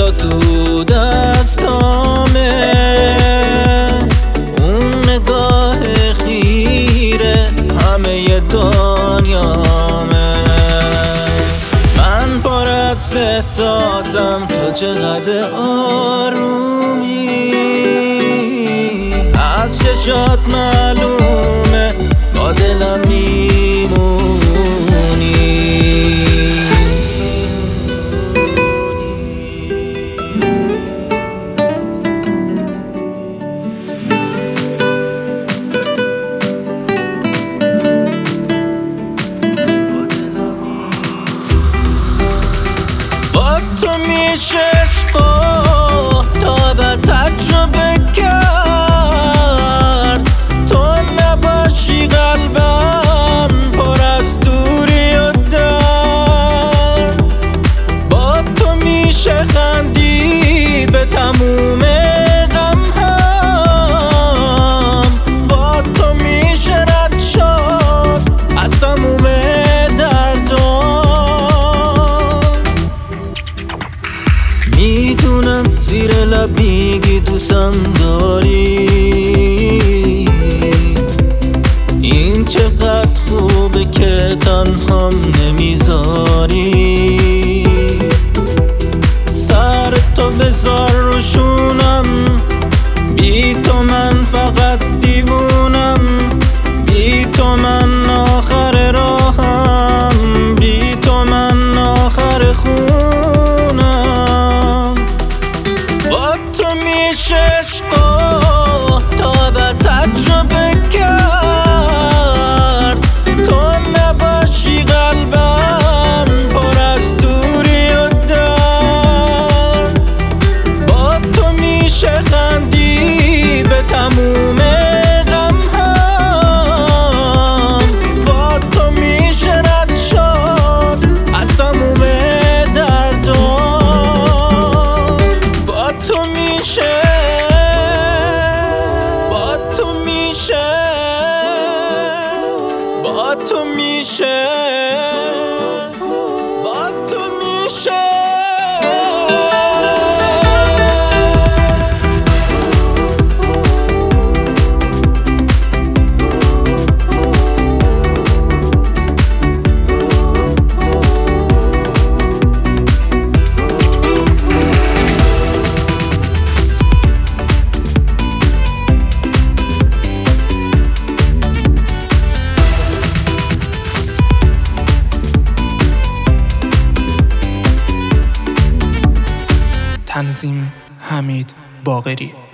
یا تو دستامه، اون نگاه خیره همه دنیامه. من پر از احساسم، تو چقدر آرومی، از چشات معلومه با دلم میمونی. با تو میشه عشقا تا ابد تجربه کرد، تو نباشی قلبم پر از دوری و درد. با تو میشه خندید به تموم غم هم، با تو میشه رد شد از تموم میدونم زیر لب میگی دوستم داری، این چقدر خوبه که تنهام نمیذاری. سر تو بذار روشونم، بی تو من فقط دیوونم، بی تو من آخر راهم، بی تو من آخر خونم. با تو میشه عشقا تا ابد تجربه کرد، تو نباشی قلبم پر از دوری و درد. با تو میشه خندید به تموم غم هم، با تو میشه رد شد از تموم دردا. با تو میشه، با تو میشه، با تو میشه، با تو میشه. تنظیم حمید باقری.